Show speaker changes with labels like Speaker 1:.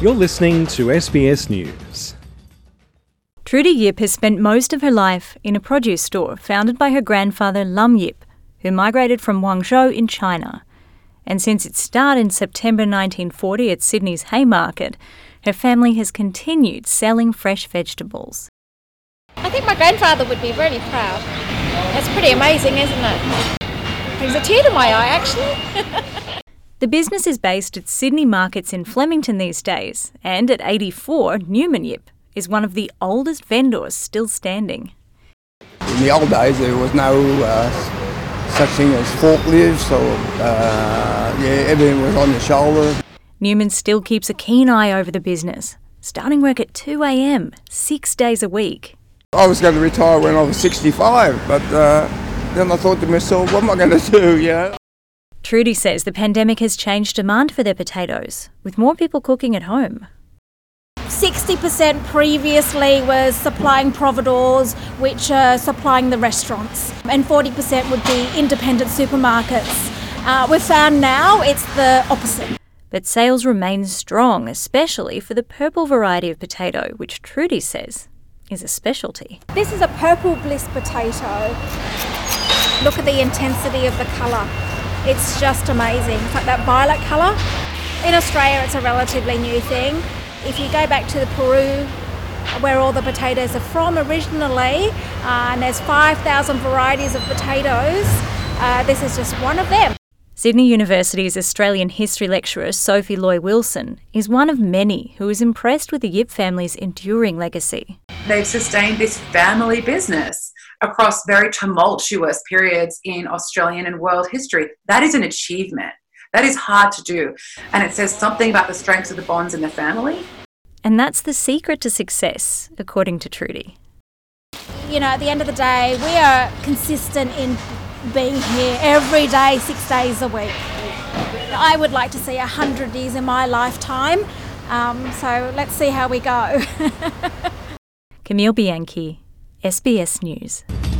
Speaker 1: You're listening to SBS News.
Speaker 2: Trudy Yip has spent most of her life in a produce store founded by her grandfather Lam Yip, who migrated from Guangzhou in China. And since its start in September 1940 at Sydney's Haymarket, her family has continued selling fresh vegetables.
Speaker 3: I think my grandfather would be really proud. It's pretty amazing, isn't it? Brings a tear to my eye, actually.
Speaker 2: The business is based at Sydney Markets in Flemington these days, and at 84, Newman Yip is one of the oldest vendors still standing.
Speaker 4: In the old days, there was no such thing as forklifts or, everything was on the shoulder.
Speaker 2: Newman still keeps a keen eye over the business, starting work at 2 a.m, 6 days a week.
Speaker 4: I was going to retire when I was 65, but then I thought to myself, what am I going to do,
Speaker 2: Trudy says the pandemic has changed demand for their potatoes, with more people cooking at home.
Speaker 3: 60% previously was supplying providors, which are supplying the restaurants, and 40% would be independent supermarkets. We've found now it's the opposite.
Speaker 2: But sales remain strong, especially for the purple variety of potato, which Trudy says is a specialty.
Speaker 3: This is a purple bliss potato. Look at the intensity of the colour. It's just amazing. It's like that violet colour. In Australia, it's a relatively new thing. If you go back to the Peru, where all the potatoes are from originally, and there's 5,000 varieties of potatoes, this is just one of them.
Speaker 2: Sydney University's Australian history lecturer Sophie Loy-Wilson is one of many who is impressed with the Yip family's enduring legacy.
Speaker 5: They've sustained this family business across very tumultuous periods in Australian and world history. That is an achievement. That is hard to do. And it says something about the strengths of the bonds in the family.
Speaker 2: And that's the secret to success, according to Trudy.
Speaker 3: At the end of the day, we are consistent in being here every day, 6 days a week. I would like to see 100 years in my lifetime. So let's see how we go.
Speaker 2: Camille Bianchi, SBS News.